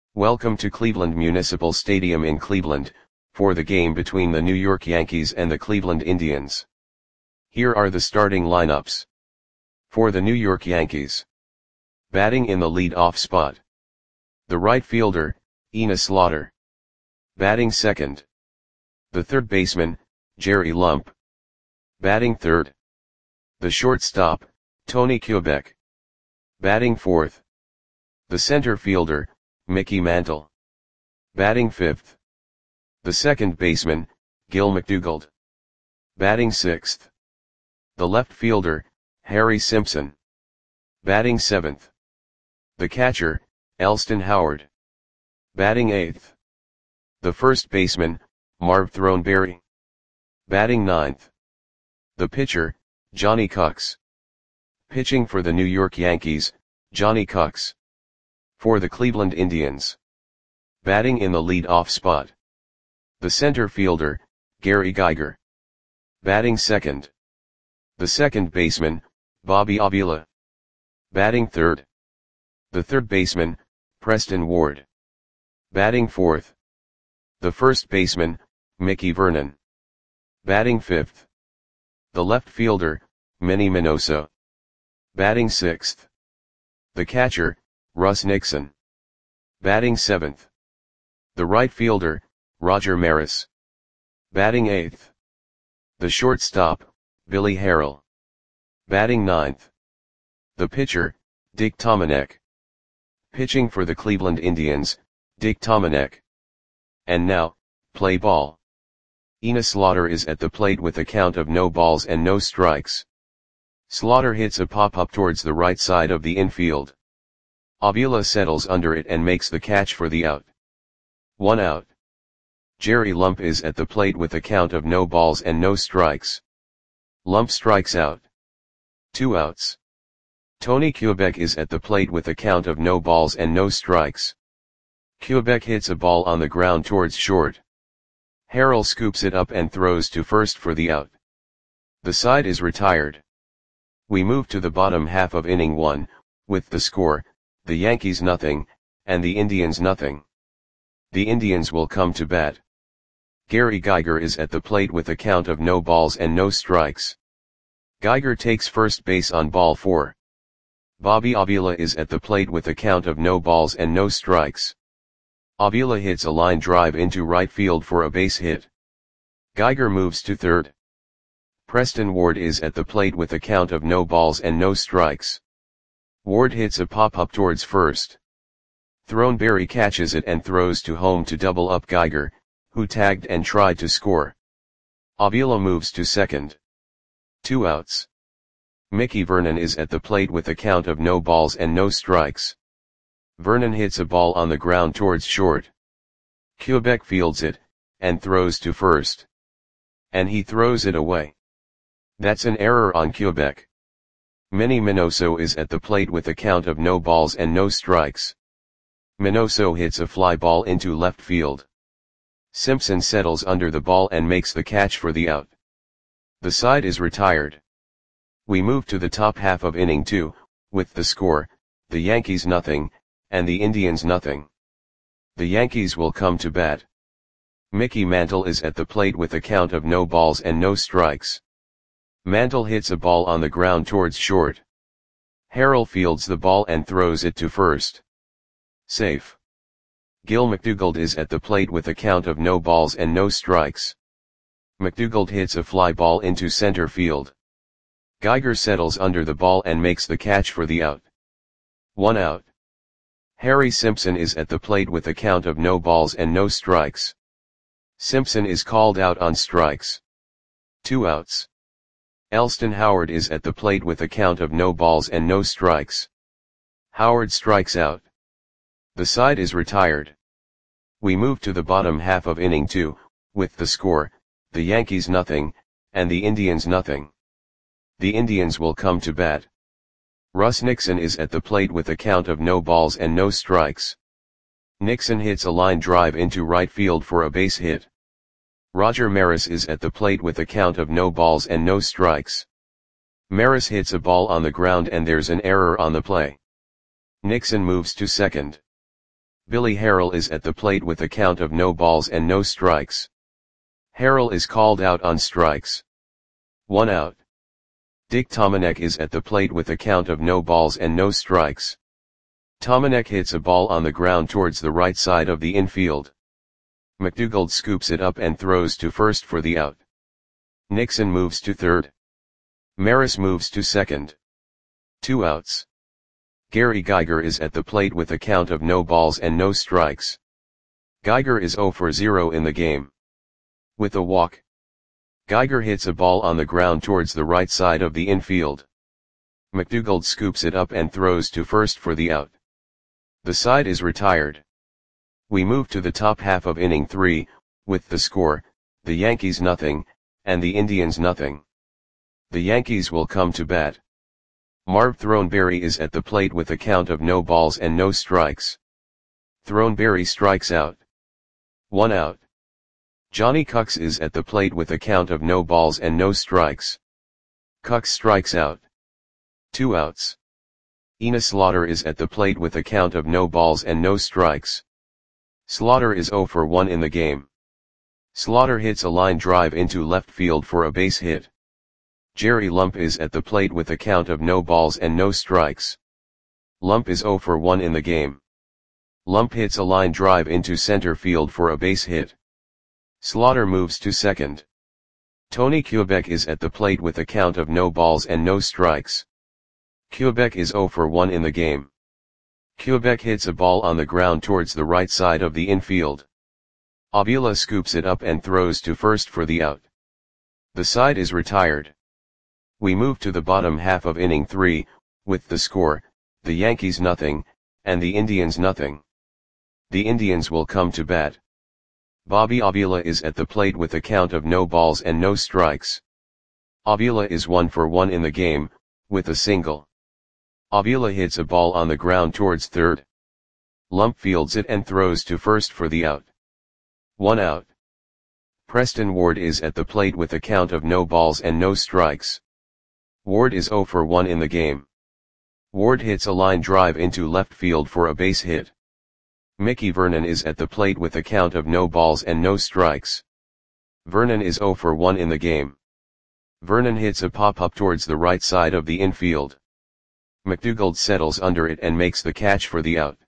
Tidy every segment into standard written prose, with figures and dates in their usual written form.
Welcome to Cleveland Municipal Stadium in Cleveland, for the game between the New York Yankees and the Cleveland Indians. Here are the starting lineups. For the New York Yankees. Batting in the lead-off spot. The right fielder, Enos Slaughter. Batting second. The third baseman, Jerry Lump. Batting third. The shortstop, Tony Kubek. Batting fourth. The center fielder, Mickey Mantle. Batting fifth. The second baseman, Gil McDougald. Batting sixth. The left fielder, Harry Simpson. Batting seventh. The catcher, Elston Howard. Batting eighth. The first baseman, Marv Throneberry. Batting ninth. The pitcher, Johnny Cucks. Pitching for the New York Yankees, Johnny Cucks. For the Cleveland Indians. Batting in the lead-off spot. The center fielder, Gary Geiger. Batting second. The second baseman, Bobby Avila. Batting third. The third baseman, Preston Ward. Batting fourth. The first baseman, Mickey Vernon. Batting fifth. The left fielder, Manny Minoso. Batting sixth. The catcher, Russ Nixon. Batting seventh. The right fielder, Roger Maris. Batting eighth. The shortstop, Billy Harrell. Batting ninth. The pitcher, Dick Tomanek. Pitching for the Cleveland Indians, Dick Tomanek. And now, play ball. Enos Slaughter is at the plate with a count of no balls and no strikes. Slaughter hits a pop-up towards the right side of the infield. Avila settles under it and makes the catch for the out. 1 out. Jerry Lump is at the plate with a count of no balls and no strikes. Lump strikes out. 2 outs. Tony Kubek is at the plate with a count of no balls and no strikes. Kubek hits a ball on the ground towards short. Harrell scoops it up and throws to first for the out. The side is retired. We move to the bottom half of inning 1, with the score, the Yankees nothing, and the Indians nothing. The Indians will come to bat. Gary Geiger is at the plate with a count of no balls and no strikes. Geiger takes first base on ball 4. Bobby Avila is at the plate with a count of no balls and no strikes. Avila hits a line drive into right field for a base hit. Geiger moves to third. Preston Ward is at the plate with a count of no balls and no strikes. Ward hits a pop-up towards first. Throneberry catches it and throws to home to double up Geiger, who tagged and tried to score. Avila moves to second. 2 outs. Mickey Vernon is at the plate with a count of no balls and no strikes. Vernon hits a ball on the ground towards short. Kubek fields it, and throws to first. And he throws it away. That's an error on Kubek. Manny Minoso is at the plate with a count of no balls and no strikes. Minoso hits a fly ball into left field. Simpson settles under the ball and makes the catch for the out. The side is retired. We move to the top half of inning 2, with the score, the Yankees nothing, and the Indians nothing. The Yankees will come to bat. Mickey Mantle is at the plate with a count of no balls and no strikes. Mantle hits a ball on the ground towards short. Harrell fields the ball and throws it to first. Safe. Gil McDougald is at the plate with a count of no balls and no strikes. McDougald hits a fly ball into center field. Geiger settles under the ball and makes the catch for the out. 1 out. Harry Simpson is at the plate with a count of no balls and no strikes. Simpson is called out on strikes. 2 outs. Elston Howard is at the plate with a count of no balls and no strikes. Howard strikes out. The side is retired. We move to the bottom half of inning 2, with the score, the Yankees nothing, and the Indians nothing. The Indians will come to bat. Russ Nixon is at the plate with a count of no balls and no strikes. Nixon hits a line drive into right field for a base hit. Roger Maris is at the plate with a count of no balls and no strikes. Maris hits a ball on the ground and there's an error on the play. Nixon moves to second. Billy Harrell is at the plate with a count of no balls and no strikes. Harrell is called out on strikes. 1 out. Dick Tomanek is at the plate with a count of no balls and no strikes. Tomanek hits a ball on the ground towards the right side of the infield. McDougald scoops it up and throws to first for the out. Nixon moves to third. Maris moves to second. 2 outs. Gary Geiger is at the plate with a count of no balls and no strikes. Geiger is 0 for 0 in the game. With a walk, Geiger hits a ball on the ground towards the right side of the infield. McDougald scoops it up and throws to first for the out. The side is retired. We move to the top half of inning 3, with the score, the Yankees nothing, and the Indians nothing. The Yankees will come to bat. Marv Throneberry is at the plate with a count of no balls and no strikes. Throneberry strikes out. 1 out. Johnny Cucks is at the plate with a count of no balls and no strikes. Cucks strikes out. 2 outs. Enos Slaughter is at the plate with a count of no balls and no strikes. Slaughter is 0 for 1 in the game. Slaughter hits a line drive into left field for a base hit. Jerry Lump is at the plate with a count of no balls and no strikes. Lump is 0 for 1 in the game. Lump hits a line drive into center field for a base hit. Slaughter moves to second. Tony Kubek is at the plate with a count of no balls and no strikes. Kubek is 0 for 1 in the game. Kubek hits a ball on the ground towards the right side of the infield. Avila scoops it up and throws to first for the out. The side is retired. We move to the bottom half of inning 3, with the score, the Yankees nothing, and the Indians nothing. The Indians will come to bat. Bobby Avila is at the plate with a count of no balls and no strikes. Avila is 1 for 1 in the game, with a single. Avila hits a ball on the ground towards third. Lump fields it and throws to first for the out. 1 out. Preston Ward is at the plate with a count of no balls and no strikes. Ward is 0 for 1 in the game. Ward hits a line drive into left field for a base hit. Mickey Vernon is at the plate with a count of no balls and no strikes. Vernon is 0 for 1 in the game. Vernon hits a pop-up towards the right side of the infield. McDougald settles under it and makes the catch for the out.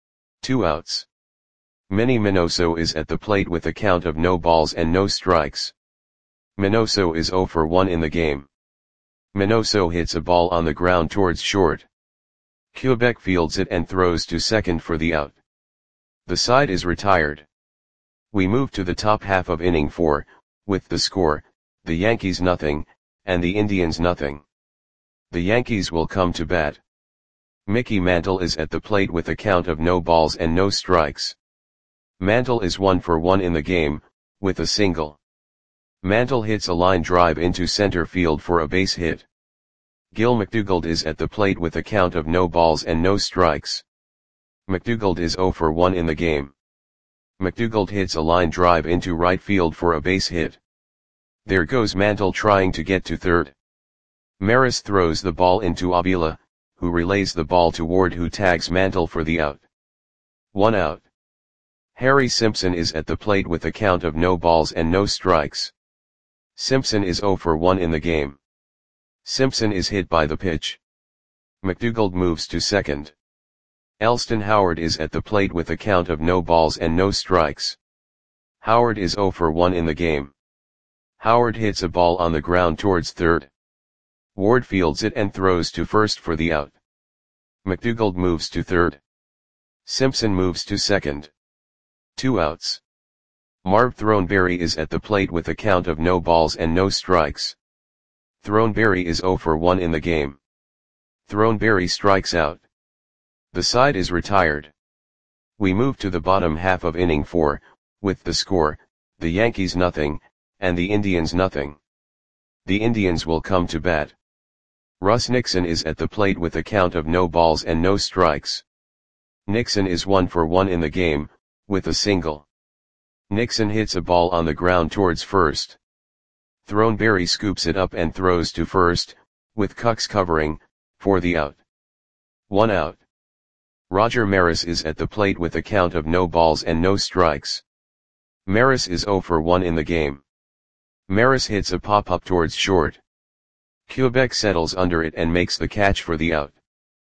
2 outs. Manny Minoso is at the plate with a count of no balls and no strikes. Minoso is 0 for 1 in the game. Minoso hits a ball on the ground towards short. Kubek fields it and throws to second for the out. The side is retired. We move to the top half of inning 4, with the score, the Yankees nothing, and the Indians nothing. The Yankees will come to bat. Mickey Mantle is at the plate with a count of no balls and no strikes. Mantle is 1 for 1 in the game, with a single. Mantle hits a line drive into center field for a base hit. Gil McDougald is at the plate with a count of no balls and no strikes. McDougald is 0 for 1 in the game. McDougald hits a line drive into right field for a base hit. There goes Mantle trying to get to third. Maris throws the ball into Avila, who relays the ball to Ward, who tags Mantle for the out. 1 out. Harry Simpson is at the plate with a count of no balls and no strikes. Simpson is 0 for 1 in the game. Simpson is hit by the pitch. McDougald moves to second. Elston Howard is at the plate with a count of no balls and no strikes. Howard is 0 for 1 in the game. Howard hits a ball on the ground towards third. Ward fields it and throws to first for the out. McDougald moves to third. Simpson moves to second. 2 outs. Marv Throneberry is at the plate with a count of no balls and no strikes. Throneberry is 0 for 1 in the game. Throneberry strikes out. The side is retired. We move to the bottom half of inning 4, with the score, the Yankees nothing, and the Indians nothing. The Indians will come to bat. Russ Nixon is at the plate with a count of no balls and no strikes. Nixon is 1 for 1 in the game, with a single. Nixon hits a ball on the ground towards first. Throneberry scoops it up and throws to first, with Cucks covering, for the out. 1 out. Roger Maris is at the plate with a count of no balls and no strikes. Maris is 0 for 1 in the game. Maris hits a pop-up towards short. Quebec settles under it and makes the catch for the out.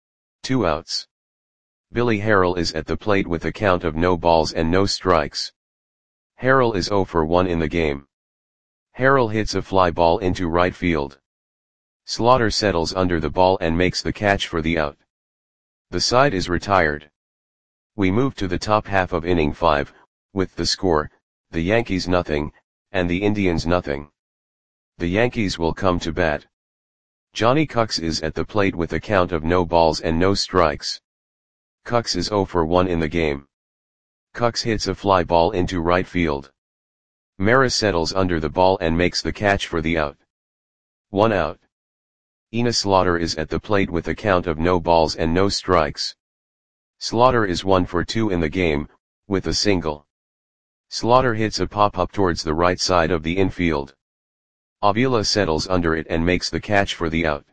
2 outs. Billy Harrell is at the plate with a count of no balls and no strikes. Harrell is 0 for 1 in the game. Harrell hits a fly ball into right field. Slaughter settles under the ball and makes the catch for the out. The side is retired. We move to the top half of inning 5, with the score, the Yankees nothing, and the Indians nothing. The Yankees will come to bat. Johnny Cucks is at the plate with a count of no balls and no strikes. Cucks is 0 for 1 in the game. Cucks hits a fly ball into right field. Maris settles under the ball and makes the catch for the out. 1 out. Enos Slaughter is at the plate with a count of no balls and no strikes. Slaughter is 1 for 2 in the game, with a single. Slaughter hits a pop-up towards the right side of the infield. Avila settles under it and makes the catch for the out.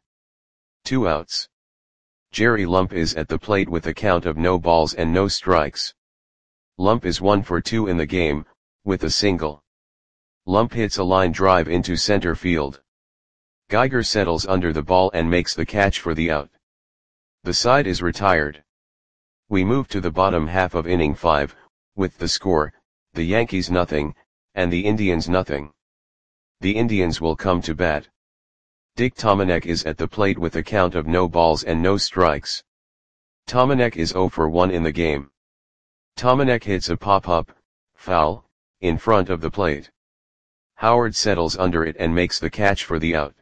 2 outs. Jerry Lump is at the plate with a count of no balls and no strikes. Lump is 1 for 2 in the game, with a single. Lump hits a line drive into center field. Geiger settles under the ball and makes the catch for the out. The side is retired. We move to the bottom half of inning 5, with the score, the Yankees nothing, and the Indians nothing. The Indians will come to bat. Dick Tomanek is at the plate with a count of no balls and no strikes. Tomanek is 0 for 1 in the game. Tomanek hits a pop-up, foul, in front of the plate. Howard settles under it and makes the catch for the out.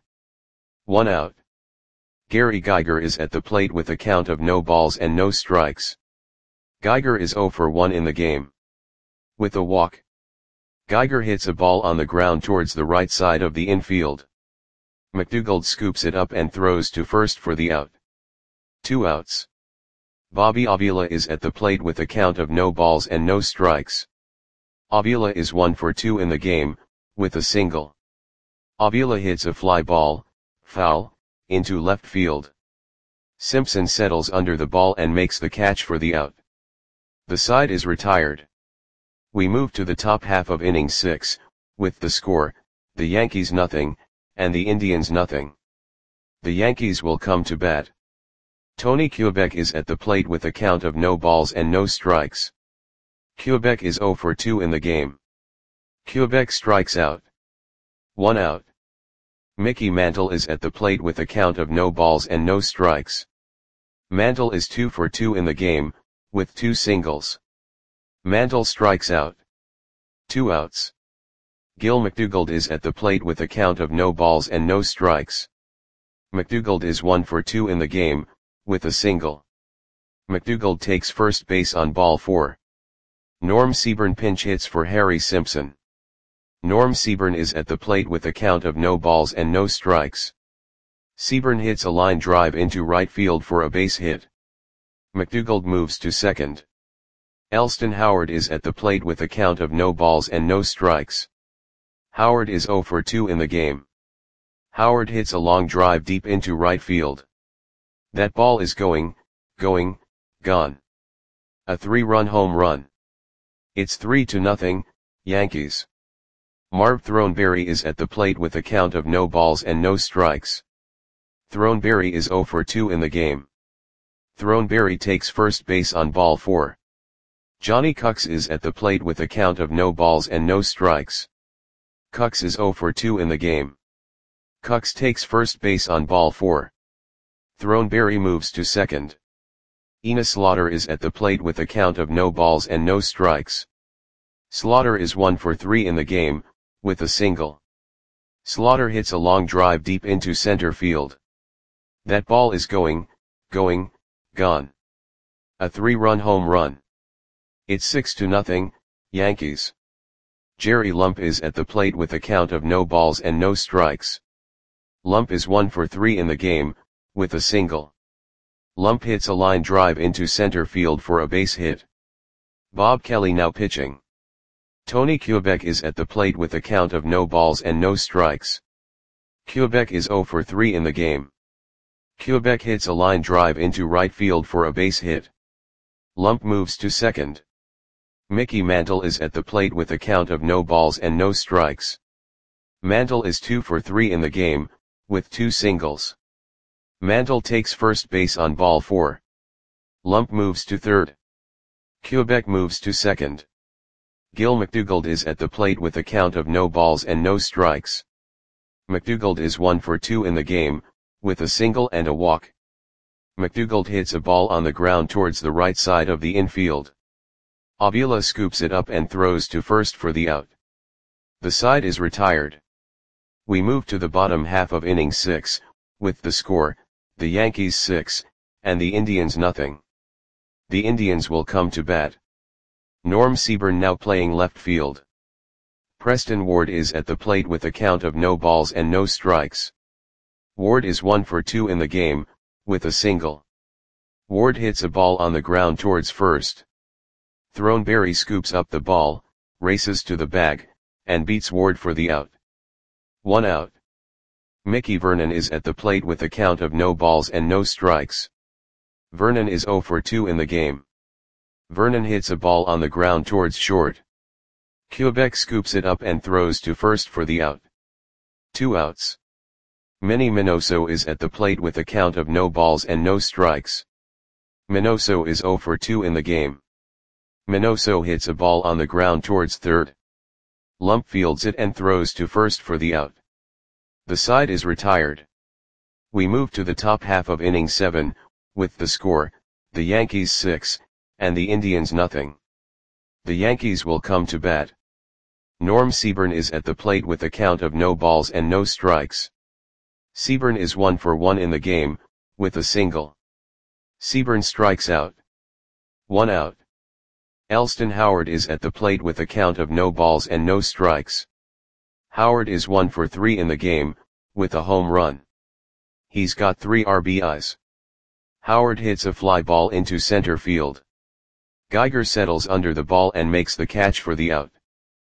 1 out. Gary Geiger is at the plate with a count of no balls and no strikes. Geiger is 0 for 1 in the game. With a walk. Geiger hits a ball on the ground towards the right side of the infield. McDougald scoops it up and throws to first for the out. 2 outs. Bobby Avila is at the plate with a count of no balls and no strikes. Avila is 1 for 2 in the game, with a single. Avila hits a fly ball, foul, into left field. Simpson settles under the ball and makes the catch for the out. The side is retired. We move to the top half of inning 6, with the score, the Yankees nothing, and the Indians nothing. The Yankees will come to bat. Tony Quebec is at the plate with a count of no balls and no strikes. Quebec is 0 for 2 in the game. Quebec strikes out. 1 out. Mickey Mantle is at the plate with a count of no balls and no strikes. Mantle is 2 for 2 in the game, with 2 singles. Mantle strikes out. 2 outs. Gil McDougald is at the plate with a count of no balls and no strikes. McDougald is 1 for 2 in the game, with a single. McDougald takes first base on ball 4. Norm Seaburn pinch hits for Harry Simpson. Norm Seaburn is at the plate with a count of no balls and no strikes. Seaburn hits a line drive into right field for a base hit. McDougald moves to second. Elston Howard is at the plate with a count of no balls and no strikes. Howard is 0 for 2 in the game. Howard hits a long drive deep into right field. That ball is going, gone. A 3-run home run. It's 3-0, Yankees. Marv Throneberry is at the plate with a count of no balls and no strikes. Throneberry is 0 for 2 in the game. Throneberry takes first base on ball 4. Johnny Cucks is at the plate with a count of no balls and no strikes. Cucks is 0 for 2 in the game. Cucks takes first base on ball 4. Throneberry moves to second. Enos Slaughter is at the plate with a count of no balls and no strikes. Slaughter is 1 for 3 in the game, with a single. Slaughter hits a long drive deep into center field. That ball is going, gone. A 3-run home run. It's 6-0, Yankees. Jerry Lump is at the plate with a count of no balls and no strikes. Lump is 1 for 3 in the game, with a single. Lump hits a line drive into center field for a base hit. Bob Kelly now pitching. Tony Quebec is at the plate with a count of no balls and no strikes. Quebec is 0 for 3 in the game. Quebec hits a line drive into right field for a base hit. Lump moves to second. Mickey Mantle is at the plate with a count of no balls and no strikes. Mantle is 2 for 3 in the game, with 2 singles. Mantle takes first base on ball 4. Lump moves to third. Quebec moves to second. Gil McDougald is at the plate with a count of no balls and no strikes. McDougald is 1 for 2 in the game, with a single and a walk. McDougald hits a ball on the ground towards the right side of the infield. Avila scoops it up and throws to first for the out. The side is retired. We move to the bottom half of inning 6, with the score, the Yankees 6, and the Indians nothing. The Indians will come to bat. Norm Seaborn now playing left field. Preston Ward is at the plate with a count of no balls and no strikes. Ward is 1 for 2 in the game, with a single. Ward hits a ball on the ground towards first. Throneberry scoops up the ball, races to the bag, and beats Ward for the out. 1 out. Mickey Vernon is at the plate with a count of no balls and no strikes. Vernon is 0 for 2 in the game. Vernon hits a ball on the ground towards short. Quebec scoops it up and throws to first for the out. 2 outs. Manny Minoso is at the plate with a count of no balls and no strikes. Minoso is 0 for 2 in the game. Minoso hits a ball on the ground towards third. Lump fields it and throws to first for the out. The side is retired. We move to the top half of inning 7, with the score, the Yankees 6, and the Indians nothing. The Yankees will come to bat. Norm Seaborn is at the plate with a count of no balls and no strikes. Seaborn is 1 for 1 in the game, with a single. Seaborn strikes out. 1 out. Elston Howard is at the plate with a count of no balls and no strikes. Howard is 1 for 3 in the game, with a home run. He's got 3 RBIs. Howard hits a fly ball into center field. Geiger settles under the ball and makes the catch for the out.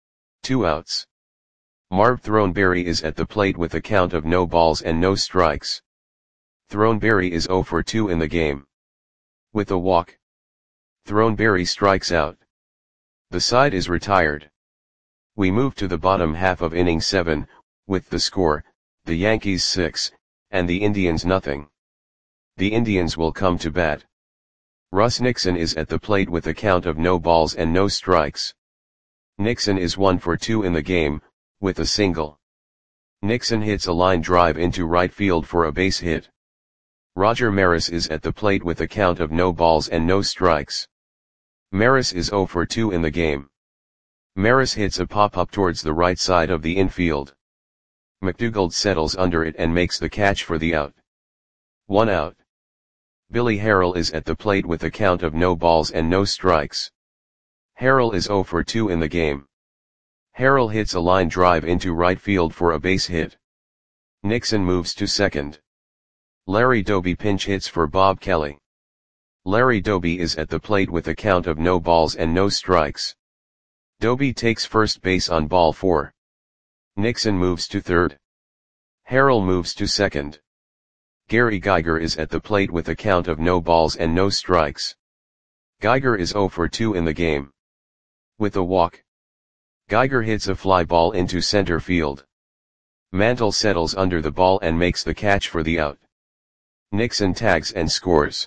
2 outs. Marv Throneberry is at the plate with a count of no balls and no strikes. Throneberry is 0 for 2 in the game. With a walk. Throneberry strikes out. The side is retired. We move to the bottom half of inning 7, with the score, the Yankees 6, and the Indians nothing. The Indians will come to bat. Russ Nixon is at the plate with a count of no balls and no strikes. Nixon is 1 for 2 in the game, with a single. Nixon hits a line drive into right field for a base hit. Roger Maris is at the plate with a count of no balls and no strikes. Maris is 0 for 2 in the game. Maris hits a pop-up towards the right side of the infield. McDougald settles under it and makes the catch for the out. 1 out. Billy Harrell is at the plate with a count of no balls and no strikes. Harrell is 0 for 2 in the game. Harrell hits a line drive into right field for a base hit. Nixon moves to second. Larry Doby pinch hits for Bob Kelly. Larry Doby is at the plate with a count of no balls and no strikes. Doby takes first base on ball 4. Nixon moves to third. Harrell moves to second. Gary Geiger is at the plate with a count of no balls and no strikes. Geiger is 0 for 2 in the game. With a walk. Geiger hits a fly ball into center field. Mantle settles under the ball and makes the catch for the out. Nixon tags and scores.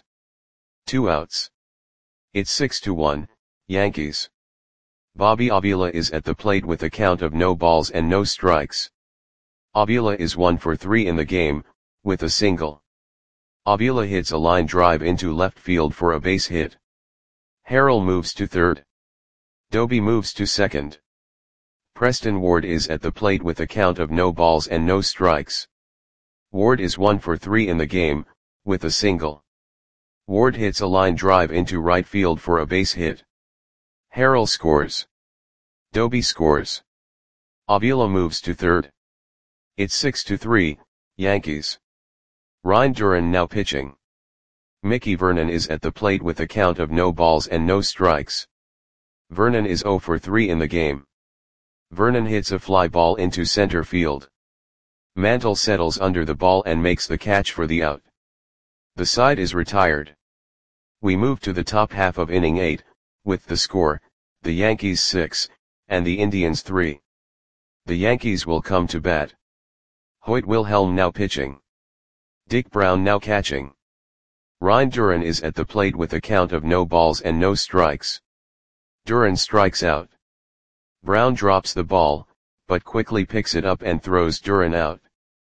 2 outs. It's 6-1, Yankees. Bobby Avila is at the plate with a count of no balls and no strikes. Avila is 1 for 3 in the game, with a single. Avila hits a line drive into left field for a base hit. Harrell moves to third. Doby moves to second. Preston Ward is at the plate with a count of no balls and no strikes. Ward is 1 for 3 in the game, with a single. Ward hits a line drive into right field for a base hit. Harrell scores. Doby scores. Avila moves to third. It's 6-3, Yankees. Ryan Duran now pitching. Mickey Vernon is at the plate with a count of no balls and no strikes. Vernon is 0 for 3 in the game. Vernon hits a fly ball into center field. Mantle settles under the ball and makes the catch for the out. The side is retired. We move to the top half of inning 8, with the score, the Yankees 6, and the Indians 3. The Yankees will come to bat. Hoyt Wilhelm now pitching. Dick Brown now catching. Ryan Duran is at the plate with a count of no balls and no strikes. Duran strikes out. Brown drops the ball, but quickly picks it up and throws Duran out.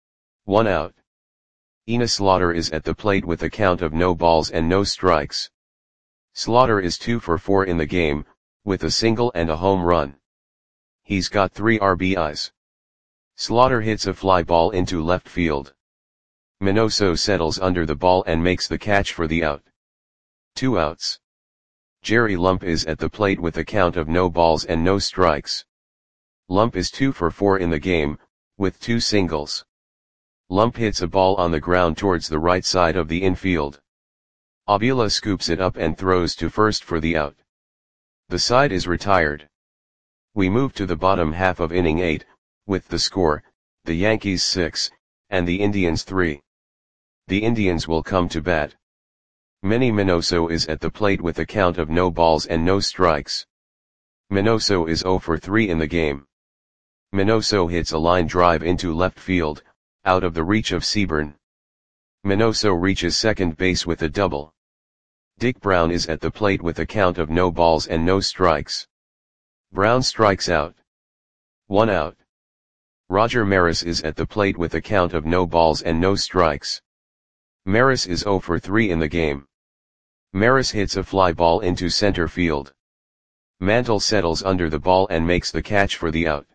1 out. Enos Slaughter is at the plate with a count of no balls and no strikes. Slaughter is 2 for 4 in the game, with a single and a home run. He's got 3 RBIs. Slaughter hits a fly ball into left field. Minoso settles under the ball and makes the catch for the out. 2 outs. Jerry Lump is at the plate with a count of no balls and no strikes. Lump is 2 for 4 in the game, with 2 singles. Lump hits a ball on the ground towards the right side of the infield. Avila scoops it up and throws to first for the out. The side is retired. We move to the bottom half of inning 8, with the score, the Yankees 6, and the Indians 3. The Indians will come to bat. Manny Minoso is at the plate with a count of no balls and no strikes. Minoso is 0 for 3 in the game. Minoso hits a line drive into left field, out of the reach of Seaburn. Minoso reaches second base with a double. Dick Brown is at the plate with a count of no balls and no strikes. Brown strikes out. 1 out. Roger Maris is at the plate with a count of no balls and no strikes. Maris is 0 for 3 in the game. Maris hits a fly ball into center field. Mantle settles under the ball and makes the catch for the out.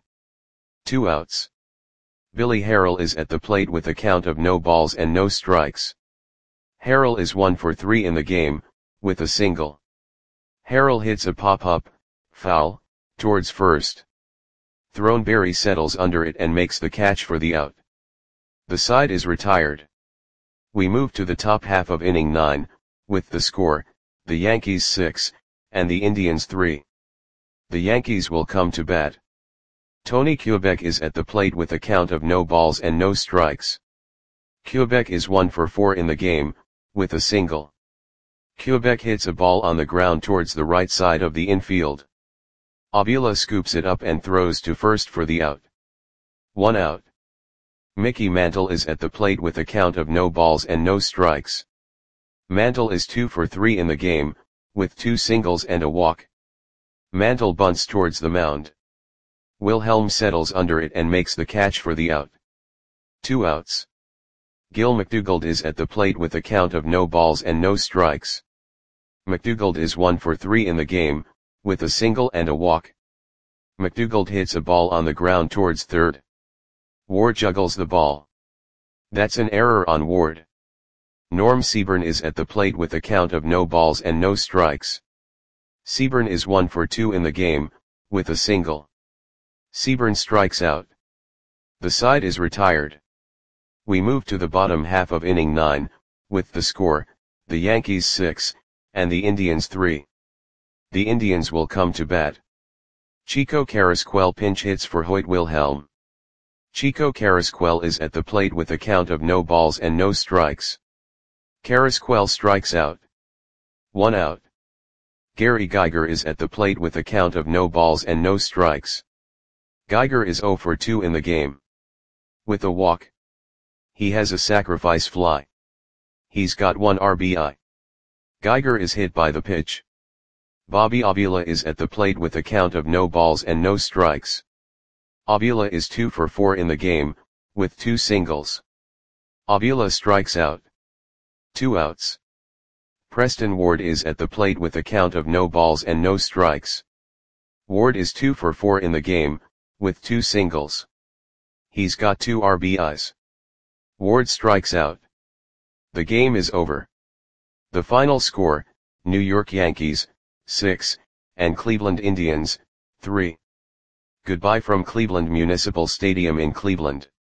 2 outs. Billy Harrell is at the plate with a count of no balls and no strikes. Harrell is 1 for 3 in the game, with a single. Harrell hits a pop-up, foul, towards first. Throneberry settles under it and makes the catch for the out. The side is retired. We move to the top half of inning 9, with the score, the Yankees 6, and the Indians 3. The Yankees will come to bat. Tony Kubek is at the plate with a count of no balls and no strikes. Kubek is 1 for 4 in the game, with a single. Kubek hits a ball on the ground towards the right side of the infield. Avila scoops it up and throws to first for the out. 1 out. Mickey Mantle is at the plate with a count of no balls and no strikes. Mantle is 2 for 3 in the game, with 2 singles and a walk. Mantle bunts towards the mound. Wilhelm settles under it and makes the catch for the out. 2 outs. Gil McDougald is at the plate with a count of no balls and no strikes. McDougald is 1 for 3 in the game, with a single and a walk. McDougald hits a ball on the ground towards third. Ward juggles the ball. That's an error on Ward. Norm Seaburn is at the plate with a count of no balls and no strikes. Seaburn is 1 for 2 in the game, with a single. Seaburn strikes out. The side is retired. We move to the bottom half of inning 9, with the score, the Yankees 6, and the Indians 3. The Indians will come to bat. Chico Carrasquel pinch hits for Hoyt Wilhelm. Chico Carrasquel is at the plate with a count of no balls and no strikes. Carrasquel strikes out. 1 out. Gary Geiger is at the plate with a count of no balls and no strikes. Geiger is 0 for 2 in the game. With a walk. He has a sacrifice fly. He's got 1 RBI. Geiger is hit by the pitch. Bobby Avila is at the plate with a count of no balls and no strikes. Avila is 2 for 4 in the game, with 2 singles. Avila strikes out. 2 outs. Preston Ward is at the plate with a count of no balls and no strikes. Ward is 2 for 4 in the game, with 2 singles. He's got 2 RBIs. Ward strikes out. The game is over. The final score, New York Yankees, 6, and Cleveland Indians, 3. Goodbye from Cleveland Municipal Stadium in Cleveland.